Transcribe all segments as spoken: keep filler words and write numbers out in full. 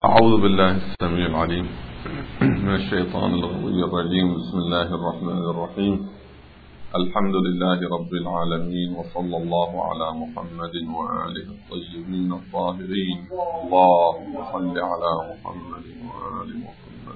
أعوذ بالله السميع العليم من الشيطان الغوي الرجيم. بسم الله الرحمن الرحيم. الحمد لله رب العالمين، وصلى الله على محمد وآله الطيبين الطاهرين. اللهم صل على محمد وآل محمد.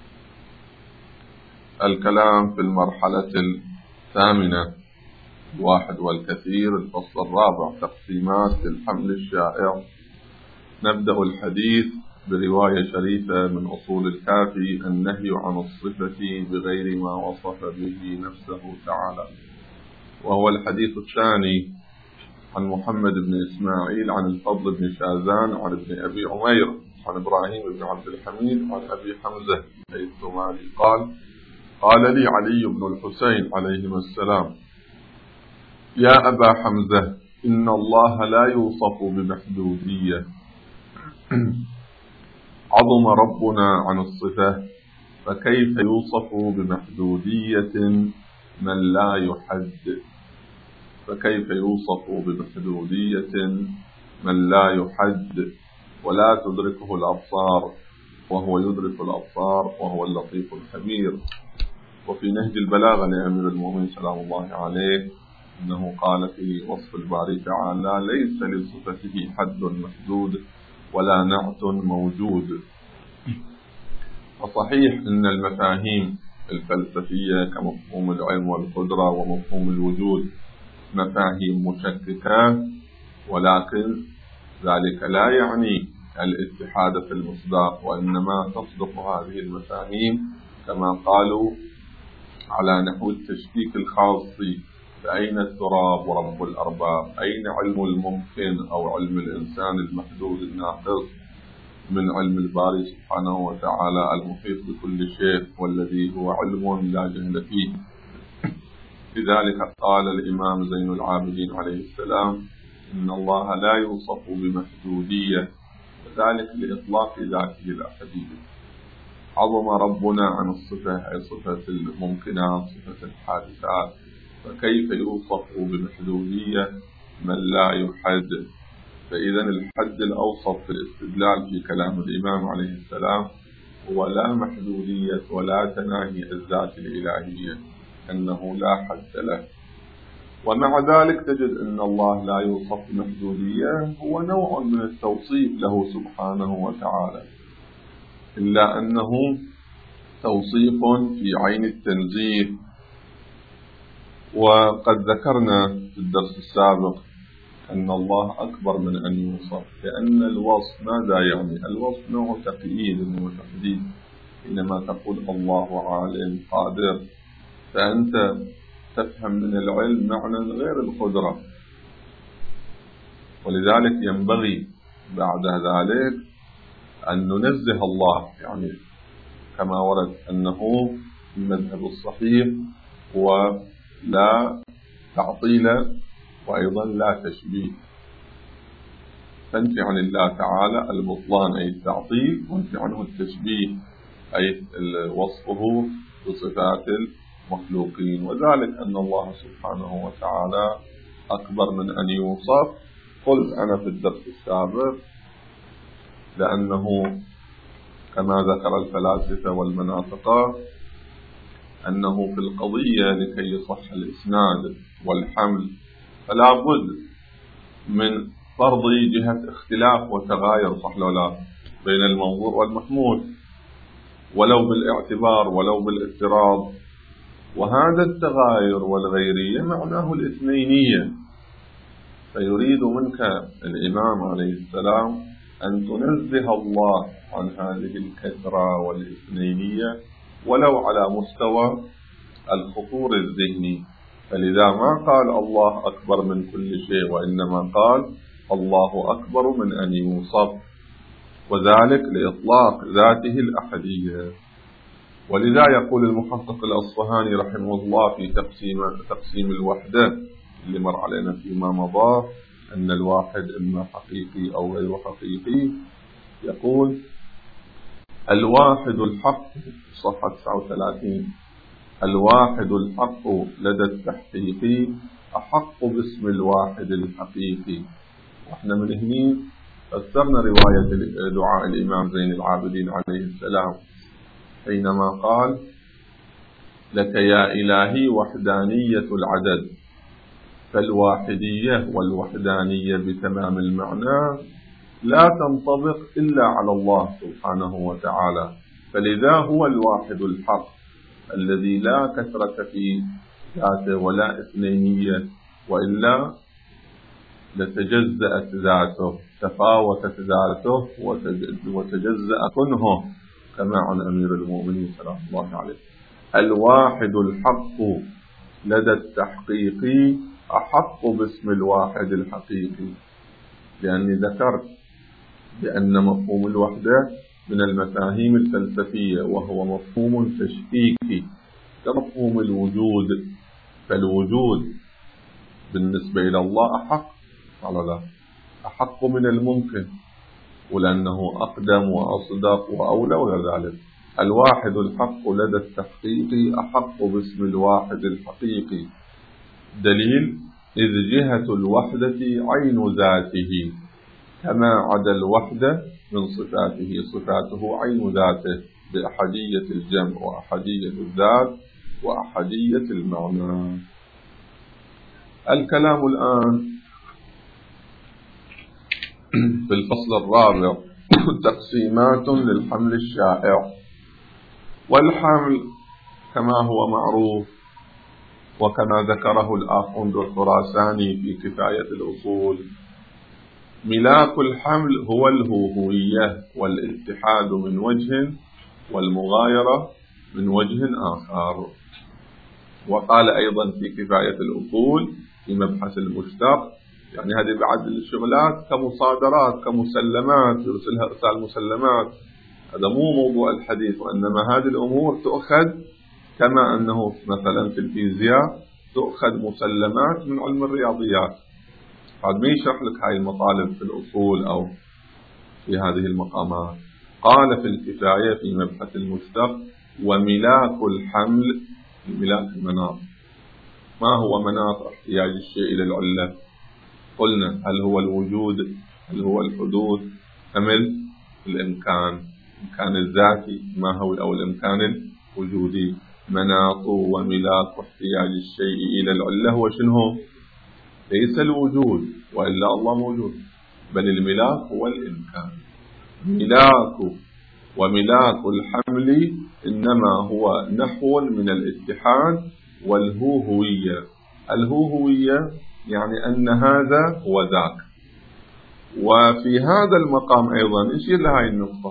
الكلام في المرحلة الثامنة، الواحد والكثير، الفصل الرابع، تقسيمات الحمل الشائع. نبدأ الحديث برواية شريفة من أصول الكافي: النهي عن الصفة بغير ما وصف به نفسه تعالى. وهو الحديث الثاني عن محمد بن إسماعيل عن الفضل بن شازان عن ابن أبي عمير عن إبراهيم بن عبد الحميد عن أبي حمزة الثمالي قال: قال لي علي بن الحسين عليهما السلام: يا أبا حمزة، إن الله لا يوصف بمحدودية. عظم ربنا عن الصفة، فكيف يوصف بمحدودية من لا يحد فكيف يوصف بمحدودية من لا يحد ولا تدركه الأبصار وهو يدرك الأبصار وهو اللطيف الخبير. وفي نهج البلاغة لأمير المؤمنين سلام الله عليه إنه قال في وصف الباري تعالى: ليس لصفته حد محدود ولا نعت موجود. وصحيح أن المفاهيم الفلسفية كمفهوم العلم والقدرة ومفهوم الوجود مفاهيم مشككة، ولكن ذلك لا يعني الاتحاد في المصداق، وإنما تصدق هذه المفاهيم كما قالوا على نحو التشكيك الخاصي: فأين التراب ورب الأرباب؟ أين علم الممكن أو علم الإنسان المحدود الناقص من علم الباري سبحانه وتعالى المحيط بكل شيء، والذي هو علم لا جهل فيه. لذلك قال الإمام زين العابدين عليه السلام: إن الله لا يوصف بمحدودية، وذلك لإطلاق ذاته الأحدية. عظم ربنا عن الصفة، أي صفة الممكنات، صفة الحادثات، فكيف يوصف بمحدودية من لا يحد؟ فإذا الحد الأوسط في الاستدلال في كلام الإمام عليه السلام هو لا محدودية ولا تناهي الذات الإلهية، أنه لا حد له. ومع ذلك تجد أن الله لا يوصف بمحدودية، هو نوع من التوصيف له سبحانه وتعالى، إلا أنه توصيف في عين التنزيه. وقد ذكرنا في الدرس السابق أن الله أكبر من أن يوصف، لأن الوصف ماذا يعني؟ الوصف نوع تقييد وتحديد. حينما تقول الله عالم قادر، فأنت تفهم من العلم معنى غير القدرة، ولذلك ينبغي بعد ذلك أن ننزه الله، يعني كما ورد أنه المذهب الصحيح ولا تعطيل وأيضا لا تشبيه. تنفي عن الله تعالى البطلان أي التعطيل، وانفي عنه التشبيه أي وصفه بصفات المخلوقين، وذلك أن الله سبحانه وتعالى أكبر من أن يوصف. قلت أنا في الدرس السابق لأنه كما ذكر الفلاسفة والمناطقة أنه في القضية لكي يصح الإسناد والحمل فلا بد من فرض جهة اختلاف وتغاير، صح لو لا، بين المنظور والمحمول، ولو بالاعتبار ولو بالاضطراب. وهذا التغاير والغيرية معناه الاثنينية. فيريد منك الإمام عليه السلام أن تنزه الله عن هذه الكثرة والاثنينية ولو على مستوى الخطور الذهني. فلذا ما قال الله أكبر من كل شيء، وإنما قال الله أكبر من أن يوصف، وذلك لإطلاق ذاته الأحدية. ولذا يقول المحقق الأصفهاني رحمه الله في تقسيم, تقسيم الوحدة اللي مر علينا فيما مضى أن الواحد إما حقيقي أو غير حقيقي، يقول: الواحد الحق، صفحة تسعة وثلاثين: الواحد الحق لدى التحقيق أحق باسم الواحد الحقيقي. وإحنا من هنا فسرنا رواية دعاء الإمام زين العابدين عليه السلام حينما قال: لك يا إلهي وحدانية العدد، فالواحدية والوحدانية بتمام المعنى لا تنطبق إلا على الله سبحانه وتعالى، فلذا هو الواحد الحق الذي لا كثرة في ذاته ولا اثنينية، وإلا لتجزأت ذاته، تفاوتت ذاته وتجزأ كنهه، كما عن أمير المؤمنين سلام الله عليه. الواحد الحق لدى التحقيق أحق باسم الواحد الحقيقي، لأني ذكرت بأن مفهوم الوحدة من المفاهيم الفلسفية، وهو مفهوم تشكيكي كمفهوم الوجود، فالوجود بالنسبة إلى الله أحق على ذلك، أحق من الممكن، ولأنه أقدم وأصدق وأولى ولا ذلك. الواحد الحق لدى التحقيق أحق باسم الواحد الحقيقي، دليل: إذ جهة الوحدة عين ذاته، كما عدا الوحدة من صفاته، صفاته عين ذاته بأحدية الجمع وأحدية الذات وأحدية المعنى. الكلام الآن في الفصل الرابع تقسيمات للحمل الشائع. والحمل كما هو معروف وكما ذكره الأخ الخراساني في كفاية الأصول، ملاك الحمل هو الهوية والاتحاد من وجه، والمغايرة من وجه آخر. وقال أيضا في كفاية الأصول في مبحث المشتق، يعني هذه بعض الشغلات كمصادرات كمسلمات، يرسلها إرسال مسلمات، هذا مو موضوع الحديث، وإنما هذه الأمور تؤخذ كما أنه مثلا في الفيزياء تؤخذ مسلمات من علم الرياضيات. قد ما يشرح لك هاي المطالب في الأصول أو في هذه المقامات. قال في الكفاية في مبحث المشتق: وملاك الحمل، ملاك المناط. ما هو مناط احتياج الشيء إلى العلة؟ قلنا: هل هو الوجود، هل هو الحدوث، أم الإمكان، الإمكان الذاتي ما هو، أو الإمكان الوجودي. مناط وملاك احتياج الشيء إلى العلة هو شنو؟ ليس الوجود وإلا الله موجود، بل الملاك هو الإمكان. ملاك وملاك الحمل إنما هو نحو من الاتحاد والهوهوية. الهوهوية يعني أن هذا هو ذاك. وفي هذا المقام أيضا نشير لهذه النقطة،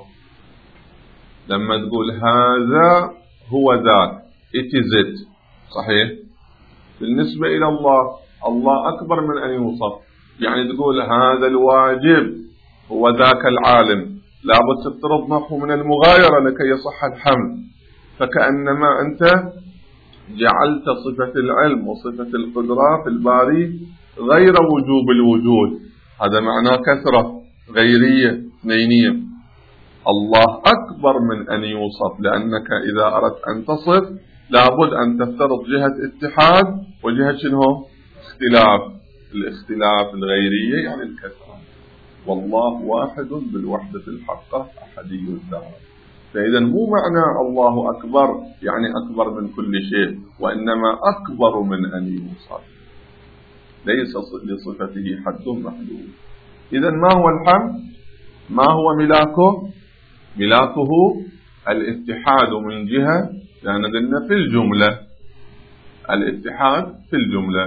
لما تقول هذا هو ذاك it is it، صحيح؟ بالنسبة إلى الله، الله أكبر من أن يوصف. يعني تقول هذا الواجب هو ذاك العالم، لابد تفترض نحو من المغايرة لكي يصح الحمل، فكأنما أنت جعلت صفة العلم وصفة القدرة في الباري غير وجوب الوجود. هذا معناه كثرة غيرية اثنينية. الله أكبر من أن يوصف، لأنك إذا أردت أن تصف لابد أن تفترض جهة اتحاد وجهة شنو؟ اختلاف. الاختلاف الغيرية يعني الكثرة، والله واحد بالوحدة الحقة أحدي الذات. فإذا مو معنى الله أكبر يعني أكبر من كل شيء، وإنما أكبر من أن يوصف، ليس لصفته حد محدود. إذا ما هو الحمد؟ ما هو ملاكه؟ ملاكه الاتحاد من جهة، لأن قلنا في الجملة الاتحاد في الجملة،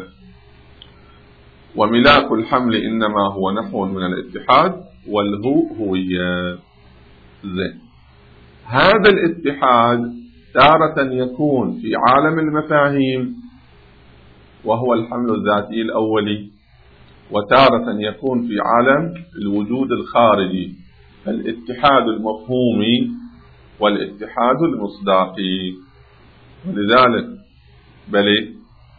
وملاك الحمل إنما هو نحو من الاتحاد والهو هوية. زين، هذا الاتحاد تارة يكون في عالم المفاهيم وهو الحمل الذاتي الأولي، وتارة يكون في عالم الوجود الخارجي، الاتحاد المفهومي والاتحاد المصداقي. ولذلك بل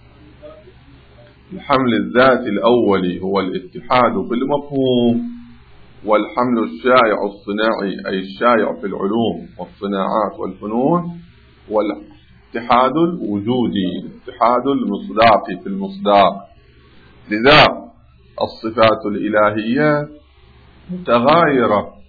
الحمل الذاتي الأولي هو الاتحاد في المفهوم، والحمل الشائع الصناعي أي الشائع في العلوم والصناعات والفنون، والاتحاد الوجودي الاتحاد المصداقي في المصداق. لذا الصفات الإلهية متغايرة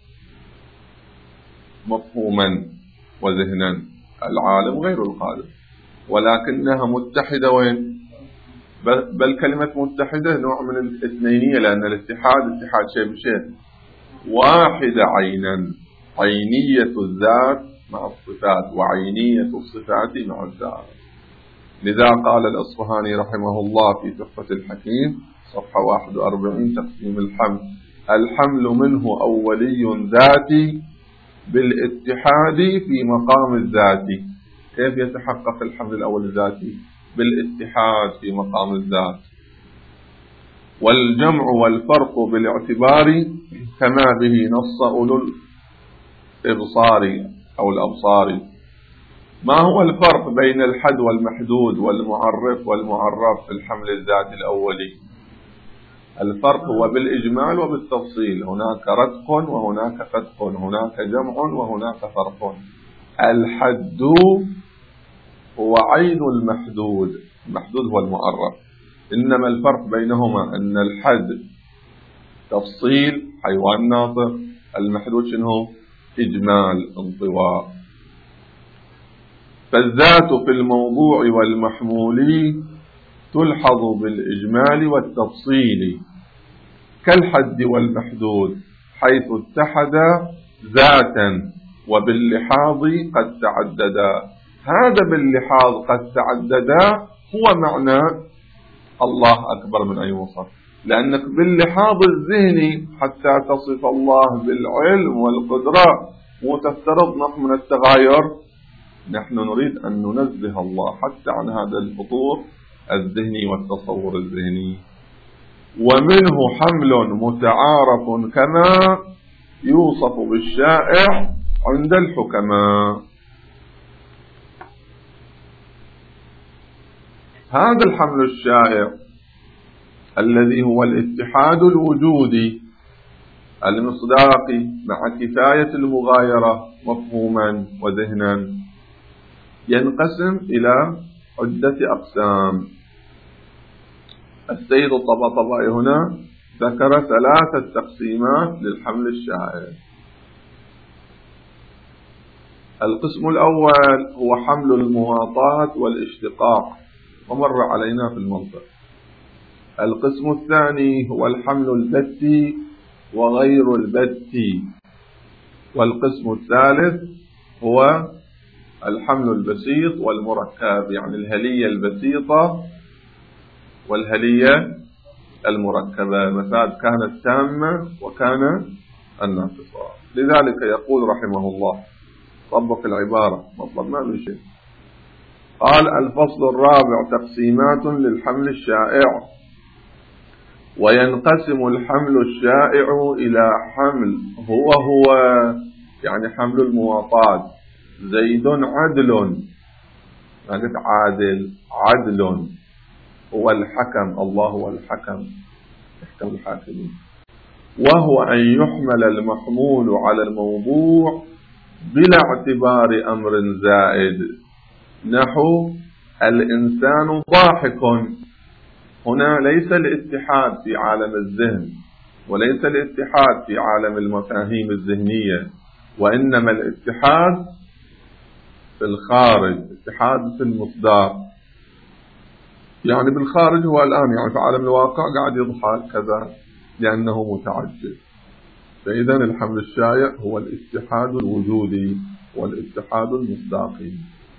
مفهوما وذهنا، العالم غير القادر، ولكنها متحدة وين؟ بل كلمة متحدة نوع من الاثنينية، لأن الاتحاد اتحاد شيء بشيء، واحدة عينا، عينية الذات مع الصفات وعينية الصفات مع الذات. لذا قال الأصفهاني رحمه الله في تحفة الحكيم صفحة واحد وأربعين تقسيم الحمل: الحمل منه أولي ذاتي بالاتحاد في مقام الذات. كيف يتحقق الحمل الأول الذاتي؟ بالاتحاد في مقام الذات. والجمع والفرق بالاعتبار كما به نص أولو الإبصار أو الأبصار. ما هو الفرق بين الحد والمحدود والمعرف والمعرف في الحمل الذاتي الأولي؟ الفرق هو بالإجمال وبالتفصيل، هناك رتق وهناك فتق، هناك جمع وهناك فرق. الحد هو عين المحدود، المحدود هو المعرف، إنما الفرق بينهما أن الحد تفصيل حيوان ناطق، المحدود شنو؟ إجمال انطواء. فالذات في الموضوع والمحمول تلحظ بالإجمال والتفصيل كالحد والمحدود، حيث اتحدا ذاتا وباللحاظ قد تعددا. هذا باللحاظ قد تعددا هو معنى الله أكبر من أي وصف، لأنك باللحاظ الذهني حتى تصف الله بالعلم والقدرة وتفترض نحن من التغاير، نحن نريد أن ننزه الله حتى عن هذا الفطور الذهني والتصور الذهني. ومنه حمل متعارف كما يوصف بالشائع عند الحكماء. هذا الحمل الشائع الذي هو الاتحاد الوجودي المصداقي مع كفاية المغايرة مفهوما وذهنا ينقسم إلى عدة أقسام. السيد الطباطبائي هنا ذكر ثلاثة تقسيمات للحمل الشائع. القسم الأول هو حمل المواطات والاشتقاق، ومر علينا في المنطق. القسم الثاني هو الحمل البتي وغير البتي. والقسم الثالث هو الحمل البسيط والمركب، يعني الهلية البسيطة والهلية المركبة، مفاد كانت تامة وكان الناقصة. لذلك يقول رحمه الله، طبق العبارة مطلب ما من شيء، قال: الفصل الرابع تقسيمات للحمل الشائع. وينقسم الحمل الشائع إلى حمل هو هو، يعني حمل المواطات، زيد عدل، ما قلت عادل، عدل، هو الحكم، الله هو الحكم، يحكم الحاكمين. وهو أن يحمل المحمول على الموضوع بلا اعتبار أمر زائد، نحو الإنسان ضاحك. هنا ليس الاتحاد في عالم الذهن، وليس الاتحاد في عالم المفاهيم الذهنية، وإنما الاتحاد في الخارج، اتحاد في المصداق، يعني بالخارج هو الآن، يعني في عالم الواقع قاعد يضحك كذا لأنه متعجب. فإذا الحمل الشائع هو الاتحاد الوجودي والاتحاد المصداقي.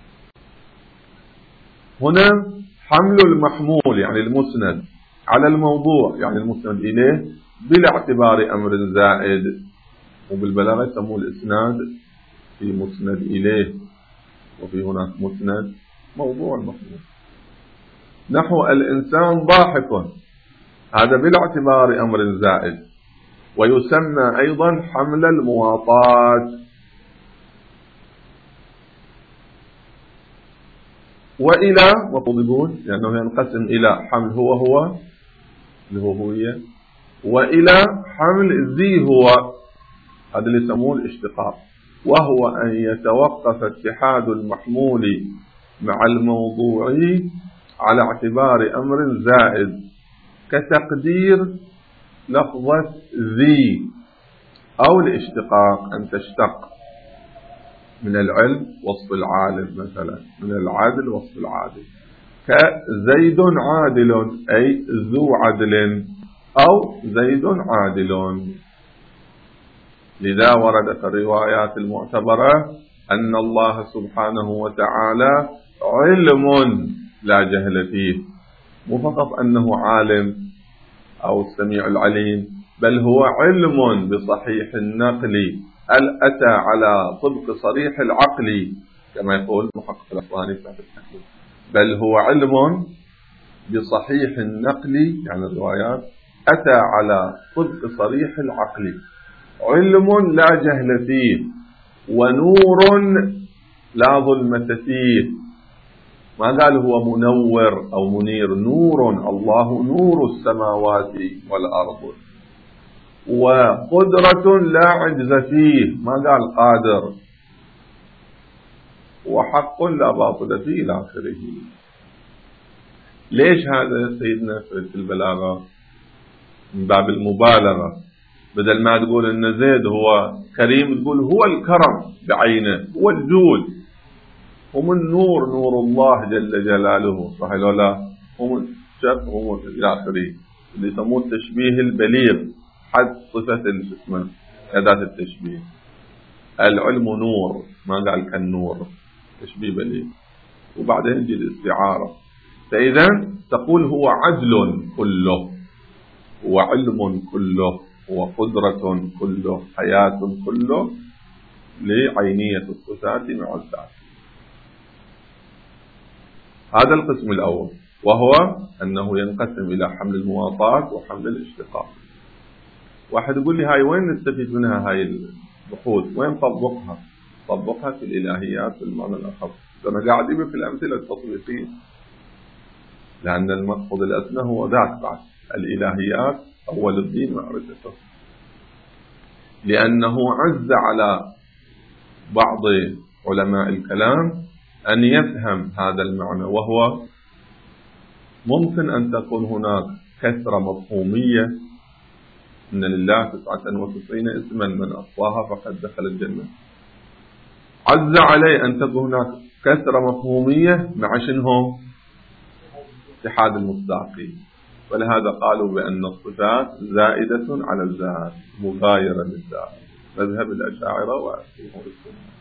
هنا حمل المحمول يعني المسند على الموضوع، يعني المسند إليه بلا اعتبار أمر زائد، وبالبلاغة يسموه الإسناد، في مسند إليه وفي هناك مسند موضوع المحمول. نحو الإنسان ضاحك، هذا بلا اعتبار أمر زائد. ويسمى أيضا حمل المواطات. وإلى مطلوبون، لأنه ينقسم إلى حمل هو هو اللي هو هوية، وإلى حمل ذي هو، هذا اللي يسموه الاشتقاق، وهو أن يتوقف اتحاد المحمول مع الموضوعي على اعتبار أمر زائد، كتقدير لفظة ذي أو الاشتقاق، أن تشتق من العلم وصف العالم مثلا، من العدل وصف العادل، كزيد عادل أي ذو عدل، أو زيد عادل. لذا ورد في الروايات المعتبرة أن الله سبحانه وتعالى علم لا جهل فيه، مو فقط أنه عالم أو السميع العليم، بل هو علم بصحيح النقل، هل أتى على طبق صريح العقل كما يقول محقق الأصفهاني في التحليل، بل هو علم بصحيح النقل، يعني الروايات أتى على طبق صريح العقل، علم لا جهل فيه، ونور لا ظلمة فيه. ما قال هو منور أو منير، نور، الله نور السماوات والأرض، وقدرة لا عجز فيه، ما قال قادر، وحق لا باطل فيه إلى آخره. ليش هذا سيدنا في البلاغة؟ من باب المبالغة، بدل ما تقول إن زيد هو كريم تقول هو الكرم بعينه، هو الجود، هم النور، نور الله جل جلاله، صحيح ولا لا؟ هم الشرف، هم إلى آخره، اللي يسموه التشبيه البليغ، حد صفة اسمه أداة التشبيه. العلم نور، ما قال كالنور، تشبيه بليغ، وبعدين يجي الاستعارة. فإذا تقول هو عدل كله، هو علم كله، هو قدرة كله، حياة كله، لعينية الصفات مع الذات. هذا القسم الأول، وهو أنه ينقسم إلى حمل المواطات وحمل الاشتقاق. واحد يقول لي هاي وين نستفيد منها هاي البحوث، وين طبقها؟ طبقها في الإلهيات بالمعنى الأخص. أنا قاعد في الأمثلة التطبيقية، لأن المقصود الأسمى هو ذاك بعد الإلهيات أول الدين معرفته، لأنه عز على بعض علماء الكلام أن يفهم هذا المعنى، وهو ممكن أن تكون هناك كثرة مفهومية، إن لله تسعة وتسعين اسما من أحصاها فقد دخل الجنة. عز عليه أن تكون هناك كثرة مفهومية مع شنهم؟ اتحاد المصداقين. ولهذا قالوا بأن الصفات زائدة على الذات، مغايرة للذات، مذهب الأشاعرة وجمهور السنة.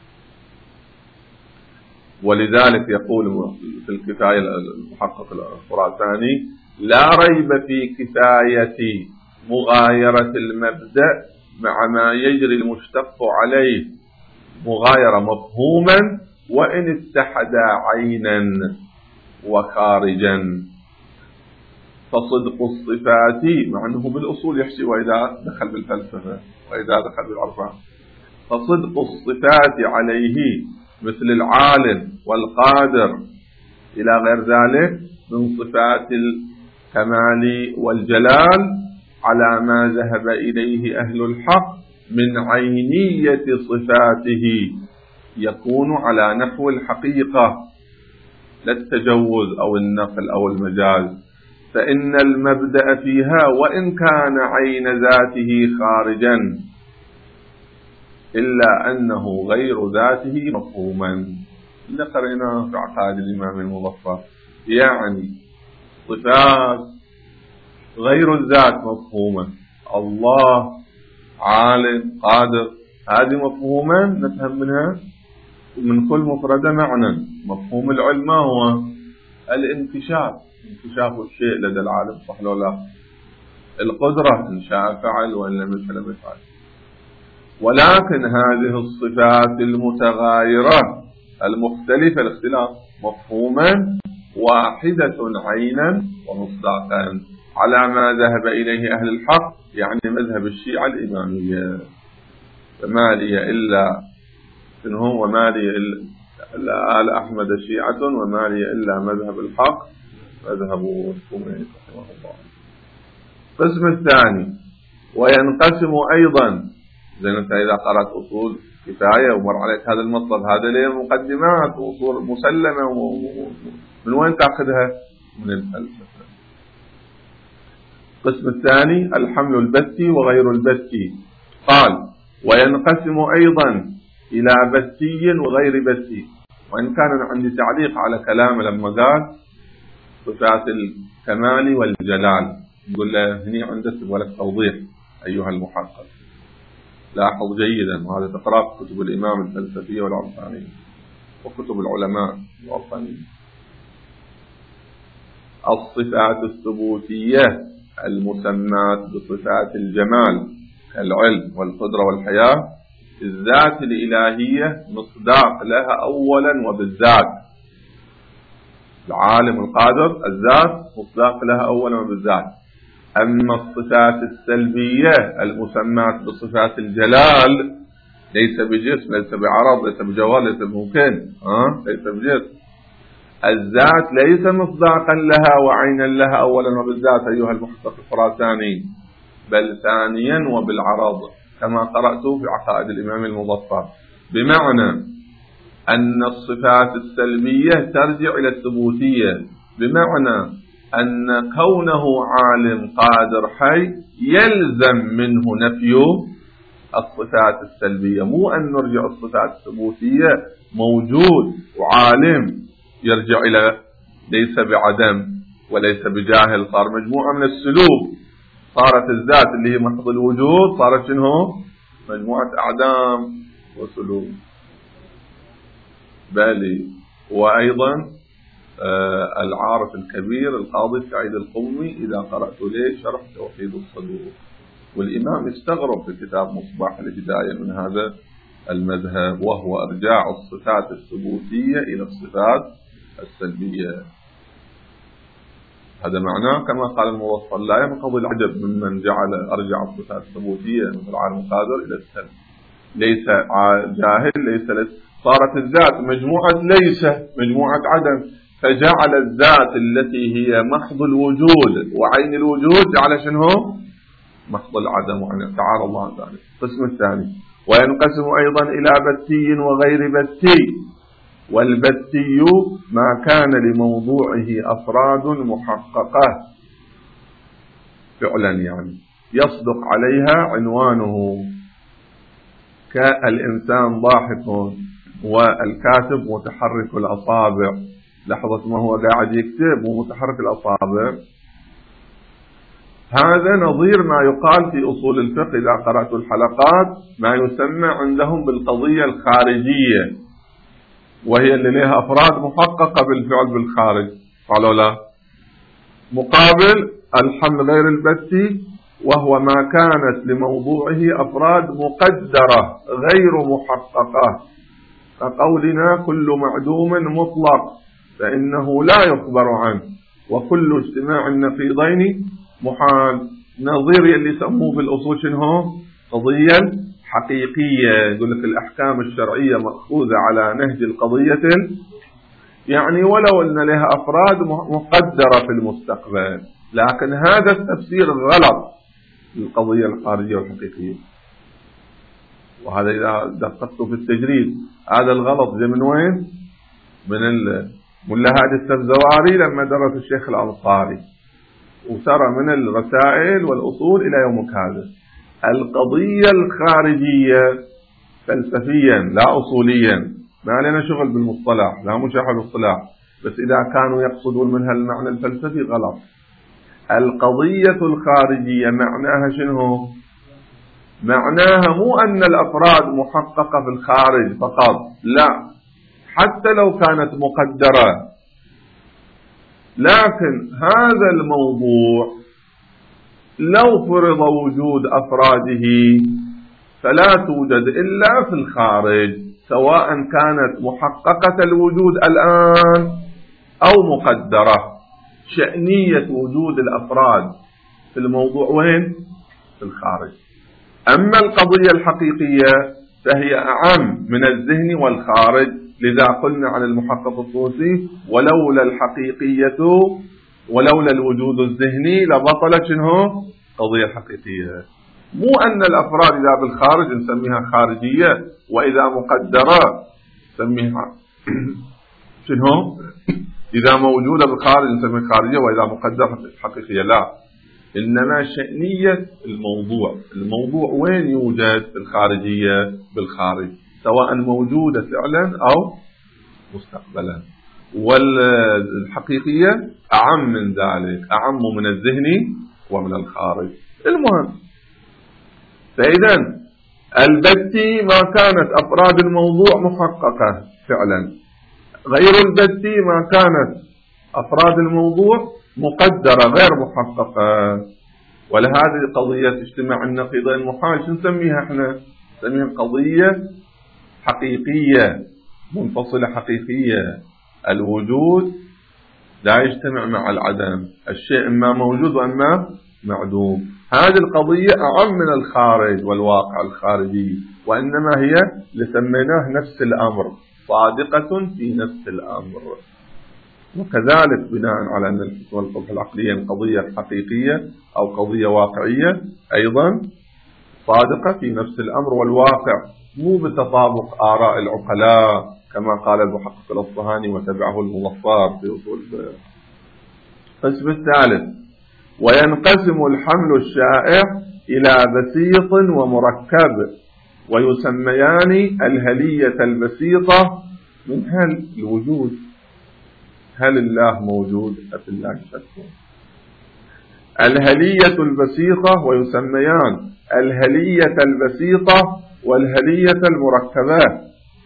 ولذلك يقول في الكفاية المحقق الخراساني: لا ريب في كفاية مغايرة المبدأ مع ما يجري المشتق عليه، مغايرة مفهوما وإن اتحدا عينا وخارجا. فصدق الصفات، مع أنه بالأصول يحشي وإذا دخل بالفلسفة وإذا دخل بالعرفان، فصدق الصفات عليه مثل العالم والقادر إلى غير ذلك من صفات الكمال والجلال على ما ذهب إليه أهل الحق من عينية صفاته، يكون على نحو الحقيقة لا التجوز أو النقل أو المجاز. فإن المبدأ فيها وإن كان عين ذاته خارجا إلا أنه غير ذاته مفهوما. اللي قريناه في عقائد الإمام المظفر، يعني صفات غير الذات مفهومة، الله عالم قادر، هذه مفهومة نفهم منها من كل مفردة معنى. مفهوم العلم ما هو؟ الانكشاف، انكشاف الشيء لدى العالم، صح ولا لا؟ القدرة، إن شاء فعل وإن لم يشاء لم يفعل. ولكن هذه الصفات المتغايرة المختلفة الاختلاف مفهوما واحدة عينا ومصداقا على ما ذهب إليه أهل الحق، يعني مذهب الشيعة الإمامية. فما لي إلا إنهم وما لي إلا آل أحمد شيعة وما لي إلا مذهب الحق مذهب الخميني رحمه الله. القسم الثاني: وينقسم أيضا، زي أنت إذا قرأت أصول كفاية ومر عليك هذا المطلب، هذا ليه مقدمات وأصول مسلمة، من وين تأخذها؟ من الفلسفة. القسم الثاني: الحمل البتي وغير البتي. قال: وينقسم أيضا إلى بثي وغير بثي. وإن كان عندي تعليق على كلام لما قال صفات الكمال والجلال، نقول له هني عندك ولك توضيح أيها المحقق، لاحظ جيدا، وهذا تقرأ كتب الإمام الفلسفية والعرفانية وكتب العلماء العرفانيين. الصفات الثبوتية المسمات بصفات الجمال كالعلم والقدرة والحياة، الذات الإلهية مصداق لها أولا وبالذات. العالم القادر الذات مصداق لها أولا وبالذات. أما الصفات السلبية المسمات بصفات الجلال، ليس بجسم، ليس بعرض، ليس بجوال، ليس بممكن، أه؟ ليس بجسم، الذات ليس مصداقا لها وعينا لها أولا وبالذات أيها المحقق الخراساني، بل ثانيا وبالعرض، كما قرأت في عقائد الإمام المظفر. بمعنى أن الصفات السلبية ترجع إلى الثبوتية، بمعنى أن كونه عالم قادر حي يلزم منه نفي الصفات السلبية، مو أن نرجع الصفات الثبوتية موجود وعالم يرجع إلى ليس بعدم وليس بجاهل، صار مجموعة من السلوك، صارت الذات اللي هي محض الوجود صارت شنو؟ مجموعة أعدام وسلوك. بالي. وأيضا آه العارف الكبير القاضي سعيد القمي إذا قرأت له شرح توحيد الصدور، والإمام استغرب في كتاب مصباح الهداية من هذا المذهب، وهو إرجاع الصفات الثبوتية إلى الصفات السلبية. هذا معناه كما قال الموصل لا ينقضي العجب ممن جعل أرجع الصفات الثبوتية مثل العالم القادر إلى السلب. ليس جاهل، ليس لس، صارت الذات مجموعة ليس، مجموعة عدم، فجعل الذات التي هي محض الوجود وعين الوجود جعل شنو؟ محض العدم وعين. تعالى الله عن ذلك. القسم الثاني وينقسم أيضا إلى بثي وغير بثي. والبثي ما كان لموضوعه أفراد محققة فعلا، يعني يصدق عليها عنوانه، كالإنسان ضاحك والكاتب متحرك الأصابع، لحظة ما هو قاعد يكتب ومتحرك الأصابع. هذا نظير ما يقال في أصول الفقه إذا قرأت الحلقات ما يسمى عندهم بالقضية الخارجية، وهي اللي لها أفراد محققة بالفعل بالخارج، قالوا لا. مقابل الحمل غير البثي وهو ما كانت لموضوعه أفراد مقدرة غير محققة، كقولنا كل معدوم مطلق فإنه لا يخبر عنه، وكل اجتماع النقيضين محال. نظير اللي يسموه بالأصول شنو؟ قضية حقيقية. يقول لك الأحكام الشرعية مأخوذة على نهج القضية، يعني ولو أن لها أفراد مقدرة في المستقبل، لكن هذا التفسير غلط للقضية الخارجية والحقيقية. وهذا إذا دققت في التجريد هذا الغلط جاء من وين؟ من ملا هادي السبزواري لما درس الشيخ الأنصاري، وسار من الرسائل والأصول إلى يومك هذا. القضية الخارجية فلسفيا لا أصوليا، ما علينا شغل بالمصطلح، لا مشاحة بالصلاح، بس إذا كانوا يقصدون منها المعنى الفلسفي غلط. القضية الخارجية معناها شنو؟ معناها مو أن الأفراد محققة في الخارج فقط، لا، حتى لو كانت مقدرة، لكن هذا الموضوع لو فرض وجود أفراده فلا توجد إلا في الخارج، سواء كانت محققة الوجود الآن أو مقدرة. شأنية وجود الأفراد في الموضوع وين؟ في الخارج. أما القضية الحقيقية فهي أعم من الذهن والخارج، لذا قلنا عن المحقق الطوسي ولولا الحقيقية ولولا الوجود الذهني لبطلت شنو؟ قضية حقيقية. مو أن الأفراد إذا بالخارج نسميها خارجية، وإذا مقدرة نسميها شنو؟ إذا موجودة بالخارج نسميها خارجية، وإذا مقدرة حقيقية، لا. إنما شأنية الموضوع. الموضوع وين يوجد؟ في الخارجية، بالخارج، سواء موجودة فعلا أو مستقبلا. والحقيقية أعم من ذلك، أعم من الذهن ومن الخارج. المهم، فإذا البتي ما كانت أفراد الموضوع محققة فعلا، غير البتي ما كانت أفراد الموضوع مقدرة غير محققة. ولهذه قضية اجتماع النقيضين محال شو نسميها احنا؟ نسميها قضية حقيقية منفصلة حقيقية. الوجود لا يجتمع مع العدم، الشيء إما موجود وإما معدوم. هذه القضية أعم من الخارج والواقع الخارجي، وإنما هي لسميناه نفس الأمر، صادقة في نفس الأمر. وكذلك بناء على أن الحكم والقبح العقلية قضية حقيقية أو قضية واقعية، أيضا صادقة في نفس الأمر والواقع، مو بتطابق آراء العقلاء كما قال المحقق الأصفهاني وتبعه المظفر في أصول البيان. القسم الثالث: وينقسم الحمل الشائع إلى بسيط ومركب، ويسميان الهلية البسيطة من هل الوجود. هل الله موجود؟ أفي الله شك. الهلية البسيطة، ويسميان الهلية البسيطة والهلية المركبات.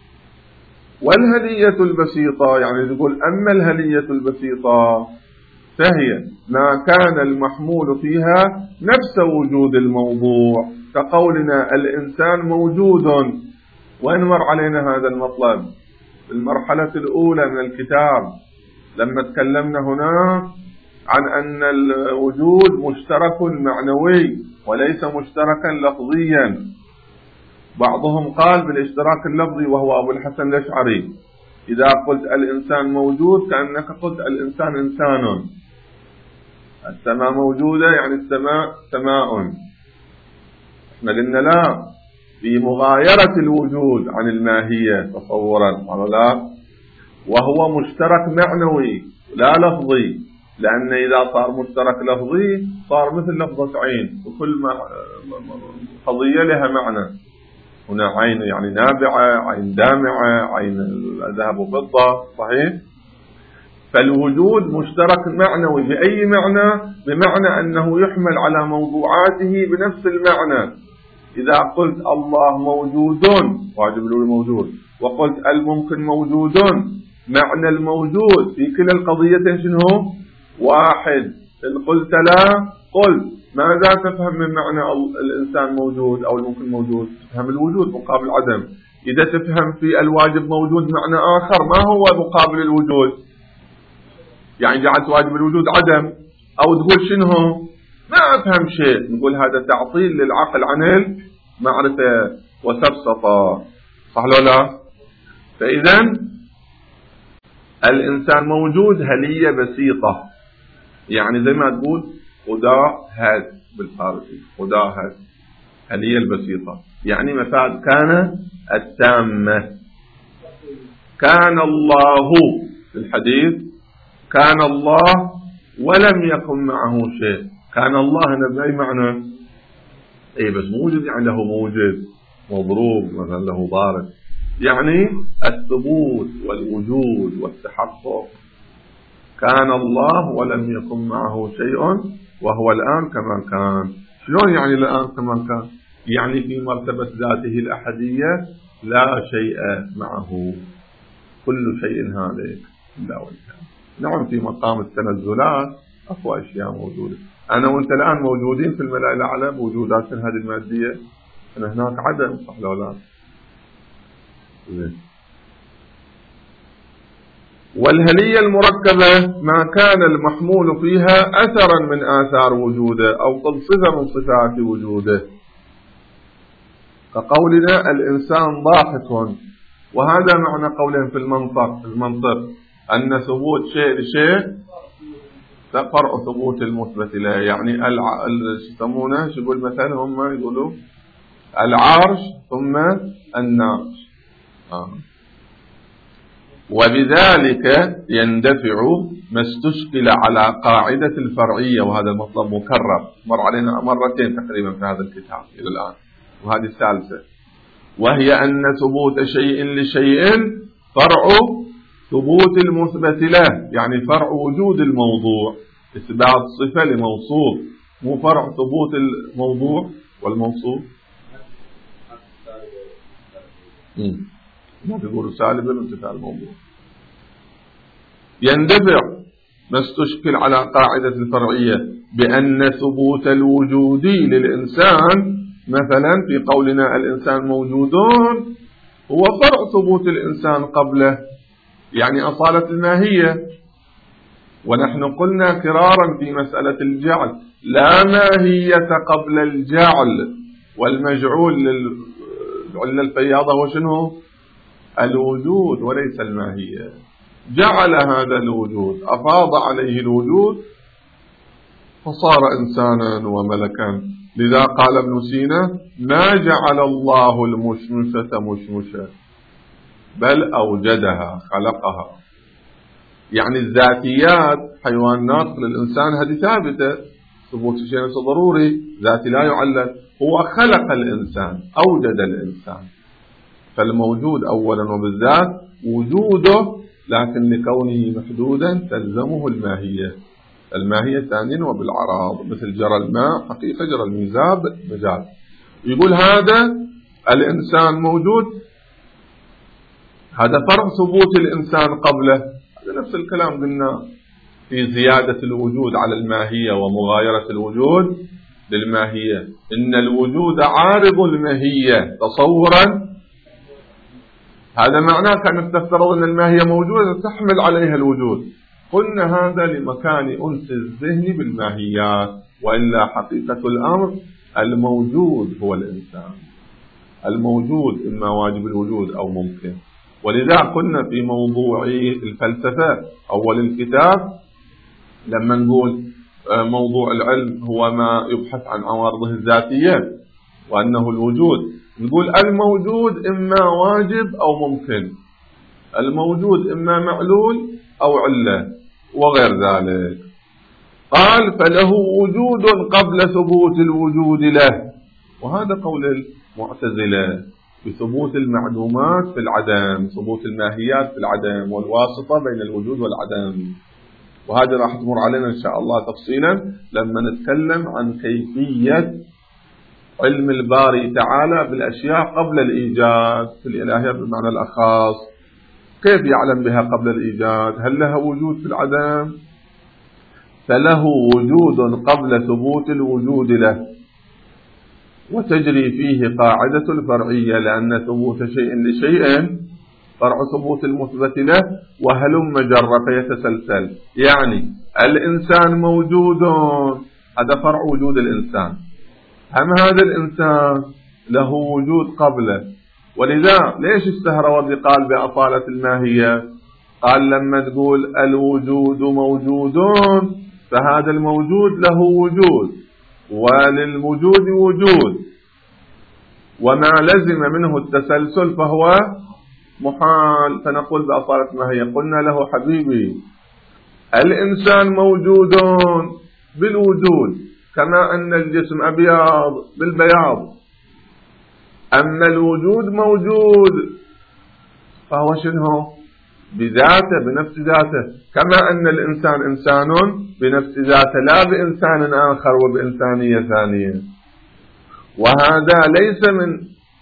والهلية البسيطة يعني يقول أما الهلية البسيطة فهي ما كان المحمول فيها نفس وجود الموضوع، كقولنا الإنسان موجود. وين مر علينا هذا المطلب؟ في المرحلة الأولى من الكتاب لما تكلمنا هنا عن أن الوجود مشترك معنوي وليس مشتركا لفظيا. بعضهم قال بالاشتراك اللفظي وهو أبو الحسن الأشعري: إذا قلت الإنسان موجود كأنك قلت الإنسان إنسان. السماء موجودة يعني السماء سماء. احنا قلنا لا، في مغايرة الوجود عن الماهية تصورا، لا، وهو مشترك معنوي لا لفظي، لأن إذا صار مشترك لفظي صار مثل لفظة عين، وكل ما قضية لها معنى. هنا عين يعني نابعة، عين دامعة، عين ذهب وفضة، صحيح؟ فالوجود مشترك معنوي بأي معنى؟ بمعنى أنه يحمل على موضوعاته بنفس المعنى. إذا قلت الله موجود واجب له موجود، وقلت الممكن موجود، معنى الموجود في كلا القضيتين شنو؟ واحد. إن قلت لا، قلت ماذا تفهم من معنى الإنسان موجود أو الممكن موجود؟ تفهم الوجود مقابل عدم. إذا تفهم في الواجب موجود معنى آخر، ما هو مقابل الوجود؟ يعني جعلت واجب الوجود عدم، أو تقول شنو؟ ما أفهم شيء. نقول هذا تعطيل للعقل عن المعرفة وسفسطة، صح ولا لا؟ فإذا الإنسان موجود هلية بسيطة، يعني زي ما تقول خدا هاد بالفارسي، خدا هاد هلية البسيطة، يعني مثال كان التامة. كان الله في الحديث كان الله ولم يكن معه شيء. كان الله هنا بأي معنى؟ اي بس موجود يعني له موجد، مضروب مثلا له ضارب، يعني الثبوت والوجود والتحقق. كان الله ولم يكن معه شيء وهو الآن كما كان. شلون يعني الآن كما كان؟ يعني في مرتبة ذاته الأحدية لا شيء معه، كل شيء هالك إلا وجهه. نعم في مقام التنزلات أقوى أشياء موجودة. أنا وأنت الآن موجودين في الملأ الأعلى بوجودات هذه المادية، أن هناك عدم، صح ولا لا؟ والهلية المركبة ما كان المحمول فيها أثرا من آثار وجوده أو قد صفة من صفات وجوده، كقولنا الإنسان ضاحك. وهذا معنى قولهم في المنطق المنطق أن ثبوت شيء لشيء فرع ثبوت المثبت له. يعني يسمونه شو يقول مثلا هم يقولوا العرش ثم النار. آه. وبذلك يندفع ما استشكل على قاعدة الفرعية. وهذا المطلب مكرر مر علينا مرتين تقريبا في هذا الكتاب إلى الآن، وهذه الثالثة، وهي أن ثبوت شيء لشيء فرع ثبوت المثبت له، يعني فرع وجود الموضوع، إثبات صفة لموصوف، مو فرع ثبوت الموضوع والموصوف. ما بيقولوا سالب انتفاء الموضوع. يندفع ما استشكل على قاعدة الفرعية بأن ثبوت الوجود للإنسان، مثلا في قولنا الإنسان موجودون، هو فرع ثبوت الإنسان قبله، يعني أصالة الماهية. ونحن قلنا كرارا في مسألة الجعل لا ماهية قبل الجعل، والمجعول للعلة الفياضة وشنه؟ الوجود وليس الماهية. جعل هذا الوجود، أفاض عليه الوجود فصار إنسانا وملكا. لذا قال ابن سينا: ما جعل الله المشمشة مشمشة بل أوجدها خلقها. يعني الذاتيات حيوان ناطق للإنسان هذه ثابتة، ثبوت شيء ضروري ذاتي لا يعلل. هو خلق الإنسان، أوجد الإنسان، فالموجود أولا وبالذات وجوده، لكن لكونه محدودا تلزمه الماهية. الماهية ثانيا وبالعراض، مثل جرى الماء حقيقة، جرى الميزاب مجال. يقول هذا الإنسان موجود، هذا فرع ثبوت الإنسان قبله. هذا نفس الكلام قلنا في زيادة الوجود على الماهية ومغايرة الوجود للماهية. إن الوجود عارض الماهية تصورا، هذا معناه كأنك تفترض أن الماهية موجودة تحمل عليها الوجود. قلنا هذا لمكان أنس الذهن بالماهيات، وإلا حقيقة الأمر الموجود هو الإنسان. الموجود إما واجب الوجود أو ممكن. ولذا قلنا في موضوع الفلسفة أول الكتاب لما نقول موضوع العلم هو ما يبحث عن عوارضه الذاتية وأنه الوجود، نقول الموجود إما واجب أو ممكن، الموجود إما معلول أو علة وغير ذلك. قال: فله وجود قبل ثبوت الوجود له. وهذا قول المعتزلة بثبوت المعلومات في العدم، ثبوت الماهيات في العدم، والواسطة بين الوجود والعدم. وهذا راح تمر علينا إن شاء الله تفصيلا لما نتكلم عن كيفية علم الباري تعالى بالأشياء قبل الإيجاد في الإلهية بالمعنى الأخاص. كيف يعلم بها قبل الإيجاد؟ هل لها وجود في العدم؟ فله وجود قبل ثبوت الوجود له، وتجري فيه قاعدة الفرعية، لأن ثبوت شيء لشيء فرع ثبوت المثبت له، وهلم جر فيتسلسل. يعني الإنسان موجود، هذا فرع وجود الإنسان، هم هذا الإنسان له وجود قبله. ولذا ليش استهروا قال بأصالة الماهية؟ قال لما تقول الوجود موجودون فهذا الموجود له وجود، وللوجود وجود، وما لزم منه التسلسل فهو محال. فنقول بأصالة الماهية. قلنا له: حبيبي الإنسان موجود بالوجود كما أن الجسم أبيض بالبياض، أما الوجود موجود فهو شنو؟ بذاته، بنفس ذاته، كما أن الإنسان إنسان بنفس ذاته، لا بإنسان آخر وبإنسانية ثانية. وهذا ليس من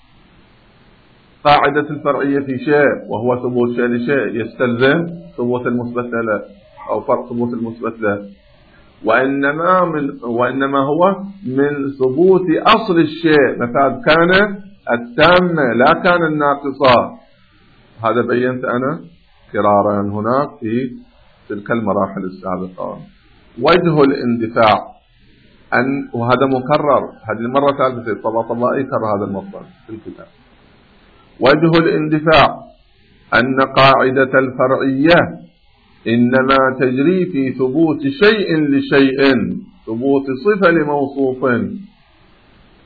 قاعدة الفرعية في شيء، وهو ثبوت شيء لشيء يستلزم ثبوت المثبت له أو فرق ثبوت المثبت له، وإنما, من وإنما هو من ثبوت أصل الشيء، مفاد كان التامة لا كان الناقصة. هذا بينت أنا كرارا هناك في تلك المراحل السابقة. وجه الاندفاع أن، وهذا مكرر، هذه المرة ثالثة طبعا الله يكرر هذا المطلب في الكتاب. وجه الاندفاع أن قاعدة الفرعية إنما تجري في ثبوت شيء لشيء، ثبوت صفة لموصوف،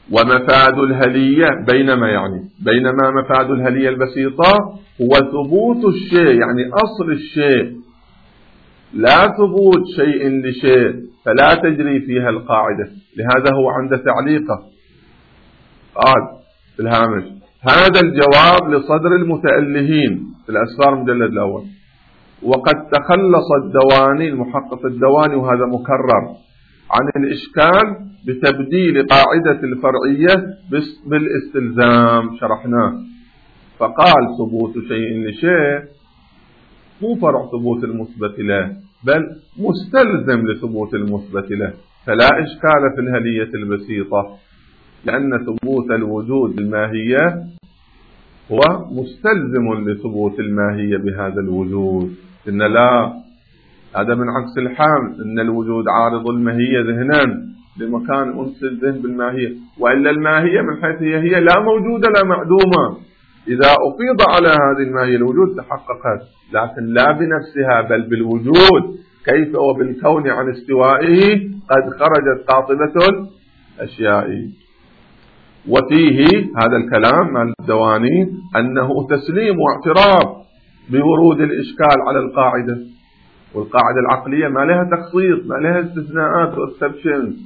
ومفاد الهلية بينما يعني بينما مفاد الهلية البسيطة هو ثبوت الشيء، يعني أصل الشيء، لا ثبوت شيء لشيء فلا تجري فيها القاعدة. لهذا هو عند تعليقه قال في الهامش: هذا الجواب لصدر المتألهين في الأسفار المجلد الأول. وقد تخلص الدواني المحقق الدواني، وهذا مكرر، عن الإشكال بتبديل قاعدة الفرعية بالاستلزام، شرحناه. فقال ثبوت شيء لشيء مو فرع ثبوت المثبت له، بل مستلزم لثبوت المثبت له، فلا إشكال في الهلية البسيطة، لأن ثبوت الوجود الماهية هو مستلزم لثبوت الماهية بهذا الوجود. إن لا، هذا من عكس الحال، إن الوجود عارض الماهية ذهنا لمكان أنس الذهن بالماهية، وإلا الماهية من حيث هي هي لا موجودة لا معدومة. إذا أفيض على هذه الماهية الوجود تحققت، لكن لا بنفسها بل بالوجود، كيف وبالكون عن استوائه قد خرجت قاطبة الأشياء. وفيه هذا الكلام مع الدواني أنه تسليم واعتراف بورود الإشكال على القاعدة، والقاعدة العقلية ما لها تخصيص، ما لها استثناءات واكسبشنز.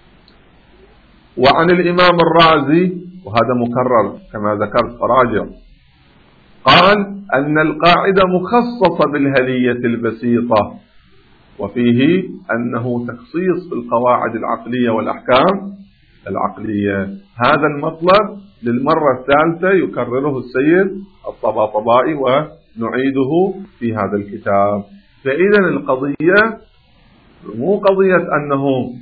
وعن الإمام الرازي، وهذا مكرر كما ذكرت فراجع، قال أن القاعدة مخصصة بالهلية البسيطة، وفيه أنه تخصيص بالقواعد العقلية والأحكام العقلية. هذا المطلب للمرة الثالثة يكرره السيد الطباطبائي ونعيده في هذا الكتاب. فإذا القضية مو قضية أنه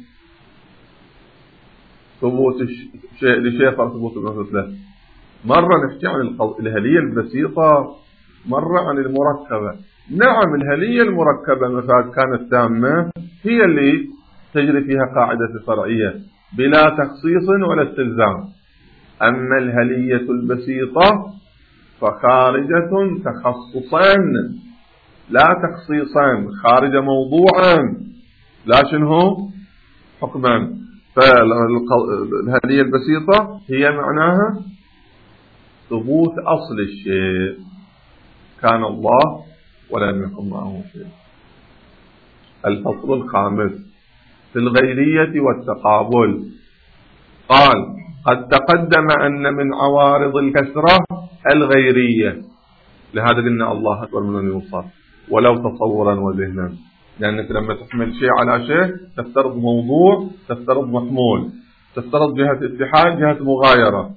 ثبوت شيء لشيء فثبوت المثبت له. مرة نحكي عن الهلية البسيطة، مرة عن المركبة. نعم الهلية المركبة مفاد كانت تامة هي اللي تجري فيها قاعدة فرعية بلا تخصيص ولا استلزام. أما الهلية البسيطة فخارجة تخصصا لا تخصيصا، خارجة موضوعا لا شنو حكما. فالهلية البسيطة هي معناها ثبوت أصل الشيء، كان الله ولم يكن معه شيء. الفصل الخامس في الغيرية والتقابل. قال قد تقدم أن من عوارض الكسرة الغيرية، لهذا قلنا الله أكبر من أن يوصف ولو تصورا وذهنا، لأنك لما تحمل شيء على شيء تفترض موضوع، تفترض محمول، تفترض جهة اتحاد، جهة مغايرة.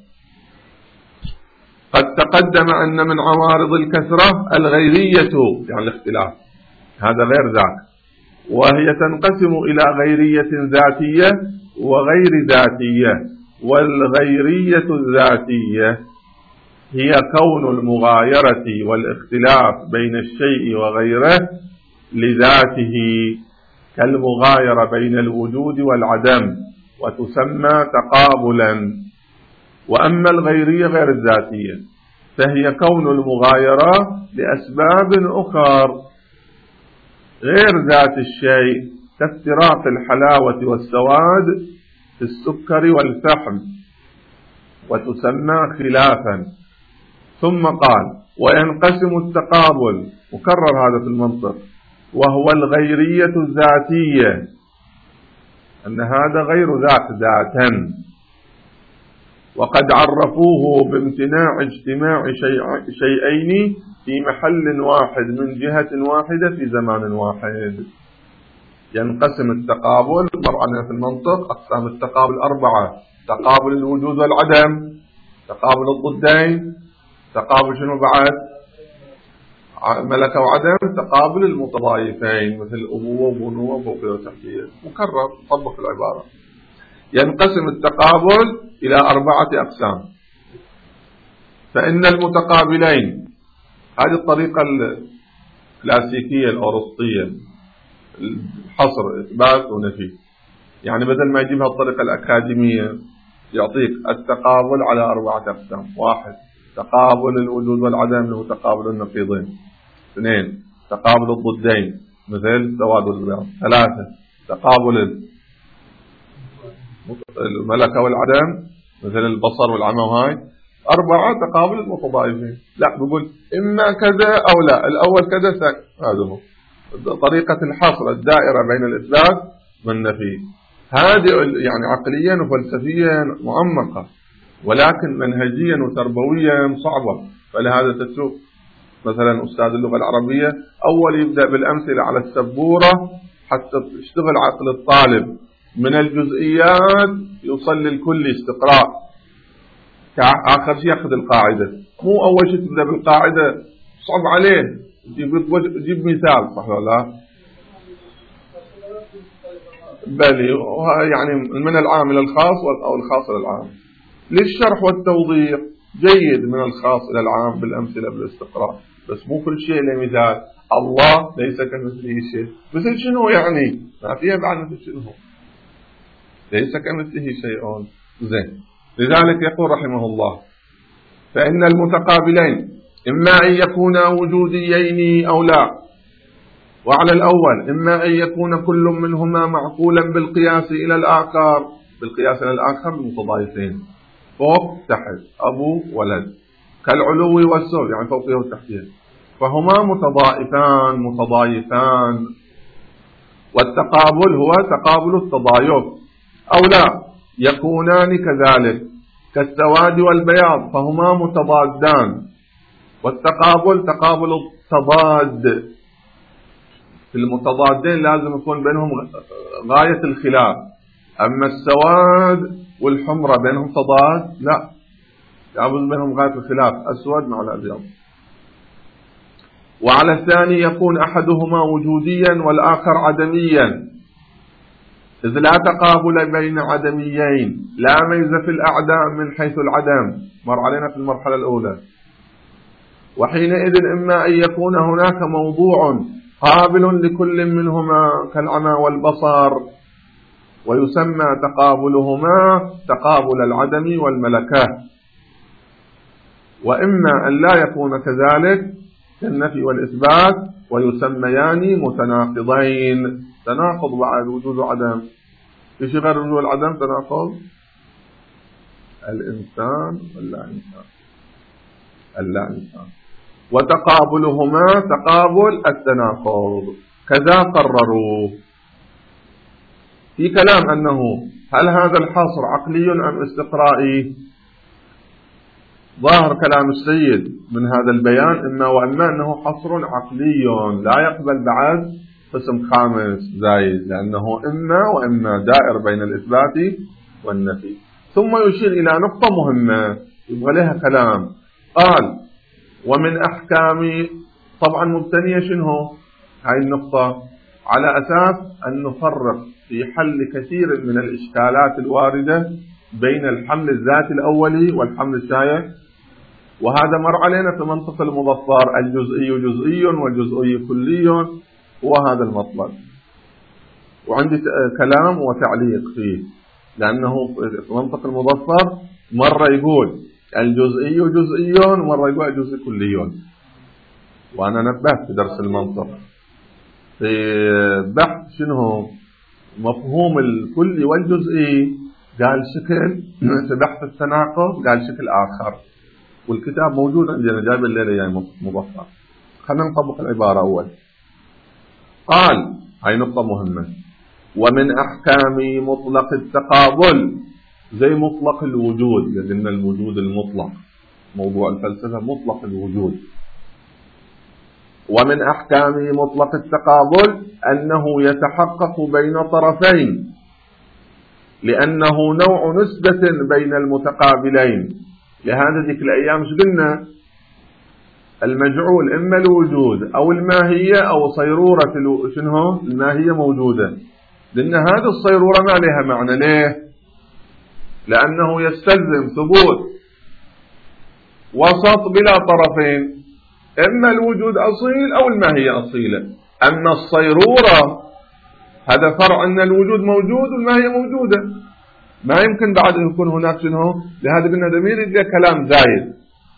قد تقدم أن من عوارض الكسرة الغيرية، يعني الاختلاف، هذا غير ذاك، وهي تنقسم إلى غيرية ذاتية وغير ذاتية. والغيرية الذاتية هي كون المغايرة والاختلاف بين الشيء وغيره لذاته، كالمغايرة بين الوجود والعدم، وتسمى تقابلا. وأما الغيرية غير الذاتية فهي كون المغايرة لأسباب أخرى غير ذات الشيء، كافتراق الحلاوة والسواد في السكر والفحم، وتسمى خلافا. ثم قال وينقسم التقابل، مكرر هذا في المنطق، وهو الغيرية الذاتية، أن هذا غير ذاك ذاتا، وقد عرفوه بامتناع اجتماع شيئين في محل واحد من جهة واحدة في زمان واحد. ينقسم التقابل مرعنا في المنطق أقسام التقابل أربعة: تقابل الوجود والعدم، تقابل الضدين، تقابل شنو بعد ملكة وعدم، تقابل المتضايفين مثل أبوة وبنوة وفوقية وتحتية. مكرر طبق العبارة. ينقسم التقابل إلى أربعة أقسام. فإن المتقابلين، هذه الطريقة الكلاسيكية الأوروسطية، الحصر إثبات ونفي، يعني بدل ما يجيبها الطريقة الأكاديمية يعطيك التقابل على أربعة أقسام: واحد تقابل الوجود والعدم اللي هو تقابل النقيضين، اثنين تقابل الضدين مثل السواد والبياض، ثلاثة تقابل الملكة والعدم مثل البصر والعمى وهاي أربعة تقابل المتضايفين. لا، بقول إما كذا أو لا، الأول كذا ثاني. هذا هو طريقة الحصر الدائرة بين الإثبات والنفي. هذه يعني عقليا وفلسفيا معمقة، ولكن منهجيا وتربويا صعبة. فلهذا تشوف مثلا أستاذ اللغة العربية أول يبدأ بالأمثلة على السبورة حتى يشتغل عقل الطالب من الجزئيات يوصل للكل استقراء. آخر شيء يأخذ القاعدة، مو أول شيء تبدأ بالقاعدة صعب عليه، جيب مثال، صح ولا لا؟ بل يعني من العام إلى الخاص أو الخاص إلى العام. للشرح والتوضيح جيد من الخاص إلى العام بالأمثلة بالاستقراء، بس مو كل شيء له مثال. الله ليس كمثله شيء، مثل شنو يعني؟ ما فيها بعد مثل شنو، ليس كمثله شيء. زين، لذلك يقول رحمه الله: فإن المتقابلين إما أن يكونا وجوديين أو لا. وعلى الأول إما أن يكون كل منهما معقولا بالقياس إلى الآخر، بالقياس إلى الآخر المتضايفين، فوق تحت، أبو ولد، كالعلو والسفل يعني فوقه وتحته، فهما متضائفان متضايفان. والتقابل هو تقابل التضايف. أو لا يكونان كذلك كالسواد والبياض، فهما متضادان. والتقابل تقابل التضاد، في المتضادين لازم يكون بينهم غاية الخلاف. أما السواد والحمرة بينهم تضاد؟ لا، يعبد بينهم غاية الخلاف، أسود مع الأبيض. وعلى الثاني يكون أحدهما وجوديا والآخر عدميا، إذ لا تقابل بين عدميين، لا ميزة في الأعداء من حيث العدم، مر علينا في المرحلة الأولى. وحينئذ إما أن يكون هناك موضوع قابل لكل منهما كالعمى والبصر، ويسمى تقابلهما تقابل العدم والملكة. وإما أن لا يكون كذلك كالنفي والإثبات، ويسميان متناقضين. تناقض بعد وجود عدم، إيش غير وجود العدم تناقض؟ الإنسان واللا إنسان، اللا إنسان. وتقابلهما تقابل التناقض، كذا قرروا. في كلام أنه هل هذا الحصر عقلي أم استقرائي؟ ظاهر كلام السيد من هذا البيان إما وإما أنه حصر عقلي لا يقبل بعد قسم خامس زايد، لأنه إما وإما دائر بين الإثبات والنفي. ثم يشير إلى نقطة مهمة يبغى لها كلام. قال: ومن أحكام، طبعا مبتنية شنو هاي النقطة على أساس أن نفرق في حل كثير من الإشكالات الواردة بين الحمل الذاتي الأولي والحمل الشائع. وهذا مر علينا في منطق المظفر، الجزئي جزئي والجزئي كلي، هو هذا المطلب. وعندي كلام وتعليق فيه، لأنه في منطق المظفر مرة يقول الجزئي جزئي ومرة يقول الجزئي كلي. وأنا نبهت في درس المنطق في بحث شنو مفهوم الكلي والجزئي، قال شكل، في بحث التناقض قال شكل آخر، والكتاب موجود عندنا جايب الليلة يعني مظفر. خلينا نطبق العبارة أول. قال هاي نقطة مهمة: ومن أحكام مطلق التقابل، زي مطلق الوجود، لأن الوجود المطلق موضوع الفلسفة مطلق الوجود. ومن أحكام مطلق التقابل أنه يتحقق بين طرفين، لأنه نوع نسبة بين المتقابلين. لهذا ذيك الأيام قلنا المجعول إما الوجود أو الماهية أو صيرورة شنو الماهية موجودة، لأن هذه الصيرورة ما لها معنى. ليه؟ لأنه يستلزم ثبوت وسط بلا طرفين، إما الوجود أصيل أو الماهية أصيلة. أما الصيرورة هذا فرع أن الوجود موجود والماهية موجودة، ما يمكن بعد أن يكون هناك شنو. لهذا قلنا دمير إذا كلام زايد،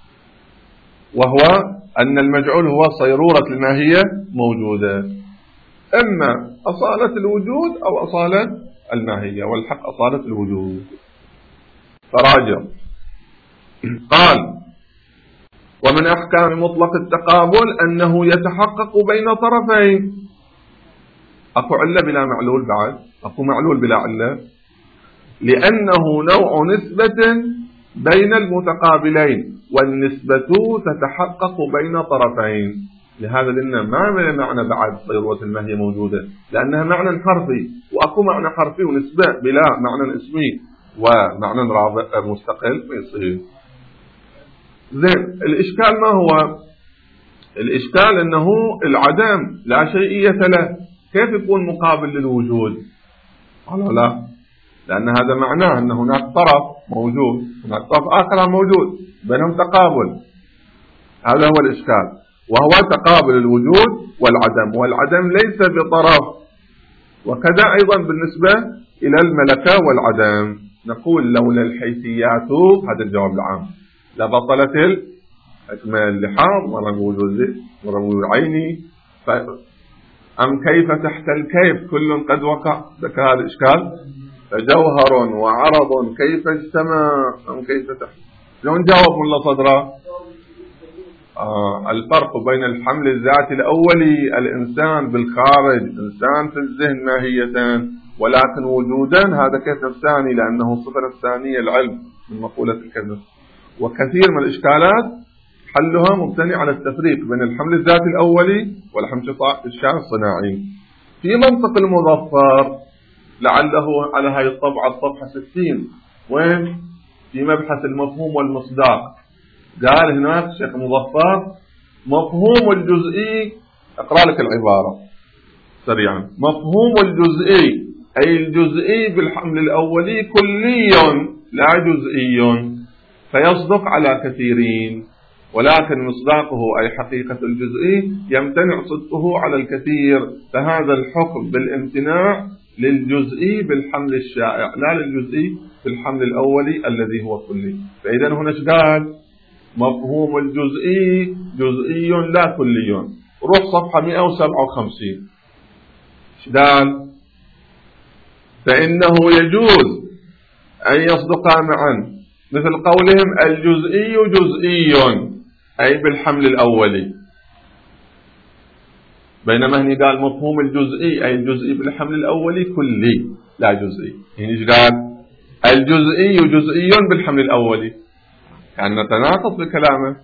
وهو أن المجعول هو صيرورة الماهية موجودة، إما أصالة الوجود أو أصالة الماهية، والحق أصالة الوجود. فراجع. قال: ومن أحكام مطلق التقابل أنه يتحقق بين طرفين. أكو علة بلا معلول بعد، أكو معلول بلا علة، لأنه نوع نسبة بين المتقابلين، والنسبة تتحقق بين طرفين. لهذا لأنه ما من معنى بعد صيروة ما هي موجودة، لأنها معنى حرفي، وأكو معنى حرفي ونسبة بلا معنى اسمي ومعنى رابع مستقل يصير. زين، الإشكال ما هو؟ الإشكال أنه العدم لا شيئية له، كيف يكون مقابل للوجود؟ قالوا لا، لأن هذا معناه أن هناك طرف موجود، هناك طرف آخر موجود، بينهم تقابل. هذا هو الإشكال، وهو تقابل الوجود والعدم، والعدم ليس بطرف. وكذا أيضا بالنسبة إلى الملكة والعدم، نقول لولا الحيثيات، هذا الجواب العام، لبطلت الحكمة اللحاظ، مرة نقول جزء، مرة نقول عيني، أم كيف تحت الكيف كل قد وقع. ذكر هذا الإشكال، فجوهر وعرض كيف اجتمع أم كيف تحت. شلون جاوب ملا صدره؟ آه الفرق بين الحمل الذاتي الأولي، الإنسان بالخارج، إنسان في الذهن ماهية، ولكن وجودا هذا كيف نفساني، لأنه صفة نفسانية العلم من مقولة الكذب. وكثير من الإشكالات حلها مبتني على التفريق بين الحمل الذاتي الأولي والحمل الشان الصناعي. في منطق المظفر، لعله على هاي الطبعة الصفحة ستين، وين في مبحث المفهوم والمصداق، قال هناك شيخ مظفر: مفهوم الجزئي، أقرأ لك العبارة سريعا: مفهوم الجزئي أي الجزئي بالحمل الأولي كلي لا جزئي، فيصدق على كثيرين، ولكن مصداقه أي حقيقة الجزئي يمتنع صدقه على الكثير، فهذا الحكم بالامتناع للجزئي بالحمل الشائع، لا للجزئي بالحمل الأولي الذي هو كلي. فإذا هنا قال مفهوم الجزئي جزئي لا كلي. روح صفحة مئة وسبعة وخمسين، قال: فإنه يجوز أن يصدقا معا، مثل قولهم الجزئي جزئي أي بالحمل الأولي، بينما هنا قال مفهوم الجزئي أي الجزئي بالحمل الأولي كلي لا جزئي. هنا قال الجزئي جزئي بالحمل الأولي، كان يعني نتناقض بكلامه.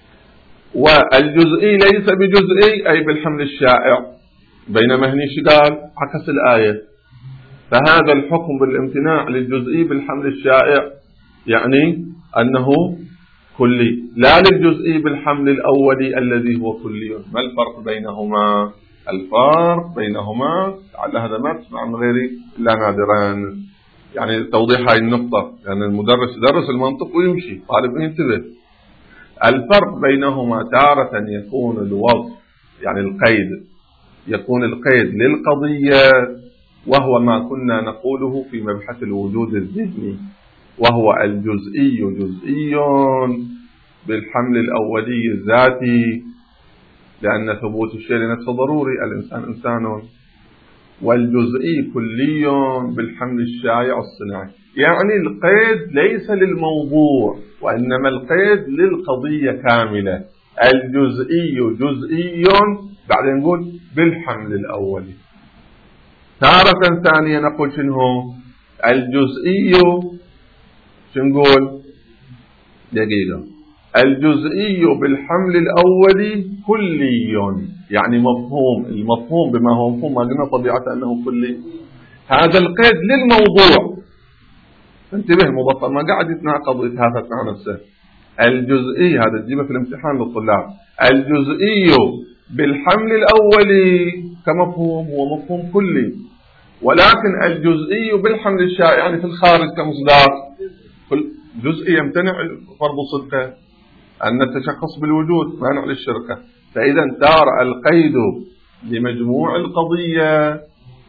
والجزئي ليس بجزئي أي بالحمل الشائع، بينما هنا قال عكس الآية. فهذا الحكم بالامتناع للجزئي بالحمل الشائع يعني أنه كلي، لا للجزئي بالحمل الأولي الذي هو كلي. ما الفرق بينهما؟ الفرق بينهما على هذا ما تسمع من غيري إلا نادرا، يعني توضيح هاي النقطة، لأن يعني المدرس يدرس المنطق ويمشي، طالب ينتبه. الفرق بينهما تارة يكون الوصف يعني القيد، يكون القيد للقضية، وهو ما كنا نقوله في مبحث الوجود الذهني، وهو الجزئي جزئي بالحمل الأولي الذاتي، لأن ثبوت الشيء لنفسه ضروري، الإنسان إنسان. والجزئي كلي بالحمل الشائع الصناعي، يعني القيد ليس للموضوع، وإنما القيد للقضية كاملة. الجزئي جزئي بعدين نقول بالحمل الأولي. تارة ثانية نقول شنو الجزئي، شنو نقول دقيقة، الجزئي بالحمل الأولي كلي، يعني مفهوم، المفهوم بما هو مفهوم ما قلنا طبيعة أنه كلي. هذا القيد للموضوع، انتبه مبطل ما قاعد يتناقض ويتهافت مع نفسه. الجزئي هذا تجيبه في الامتحان للطلاب، الجزئي بالحمل الأولي كمفهوم هو مفهوم كلي، ولكن الجزئي بالحمل الشائع يعني في الخارج كمصداق جزئي يمتنع فرض صدقه، أن التشخص بالوجود مانع للشركة. فإذا تارة القيد لمجموع القضية،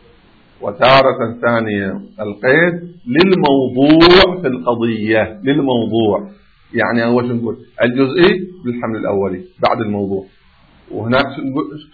وتارة ثانية القيد للموضوع في القضية، للموضوع يعني أول شيء نقول الجزئي بالحمل الأولي بعد الموضوع، وهناك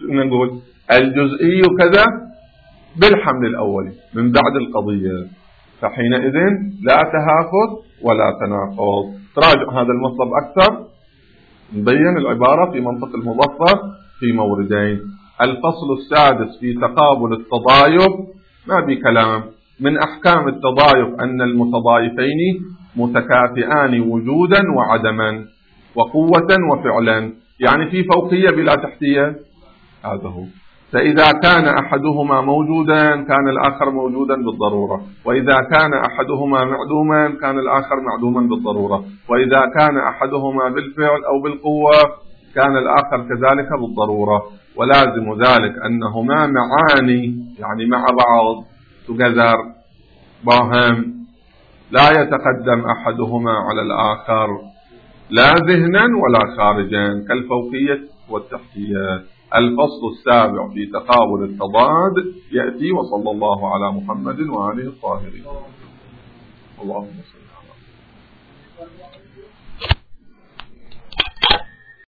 نقول الجزئي كذا بالحمل الأولي من بعد القضية. فحينئذ لا تهافت ولا تناقض. تراجع هذا المطلب أكثر، نبين العبارة في منطق المظفر في موردين. الفصل السادس في تقابل التضايف، ما بكلام. من أحكام التضايف أن المتضايفين متكافئان وجودا وعدما وقوة وفعلا، يعني في فوقية بلا تحتية، هذا هو. فإذا كان أحدهما موجودا كان الآخر موجودا بالضرورة، وإذا كان أحدهما معدوما كان الآخر معدوما بالضرورة، وإذا كان أحدهما بالفعل أو بالقوة كان الآخر كذلك بالضرورة. ولازم ذلك أنهما معاني، يعني مع بعض، together، باهم، لا يتقدم أحدهما على الآخر لا ذهنا ولا خارجا كالفوقية والتحتية. الفصل السابع في تقابل التضاد يأتي. وصلى الله على محمد وآله الطاهرين. اللهم صل على